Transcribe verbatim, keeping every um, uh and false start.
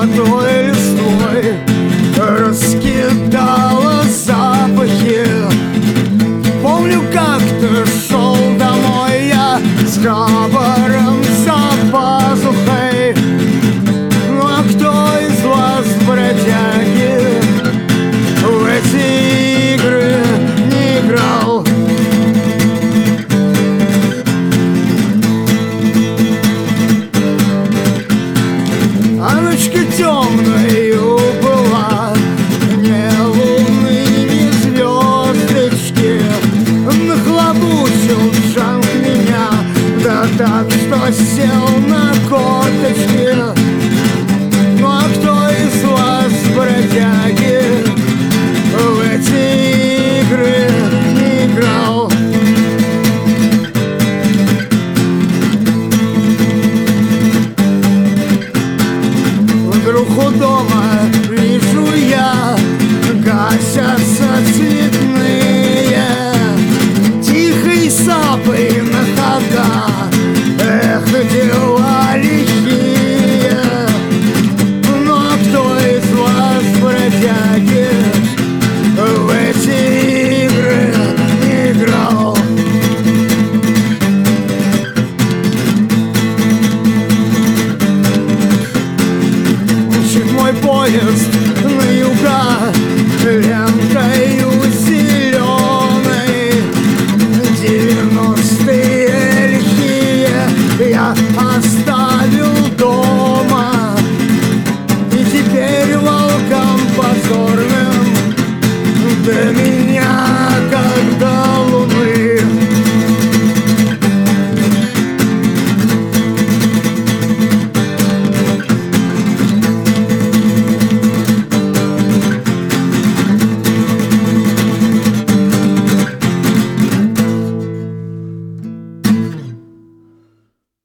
молодой листвой раскидала запахи. Помню, как-то шел домой я с хабаром за пазухой. Ну а кто из вас, бродяги, в эти игры не играл? А ночка темною была, не луны, ни звездочки. Нахлобучил Джанг меня, да так, что сел на корточки. Ну а кто из вас, бродяги, в эти игры не играл? Вдруг у дома вижу я, гасятся цветные, тихой сапой на ходах. Эх, дела лихие. Ну а кто из вас, бродяги, в эти игры не играл? Мчит мой поезд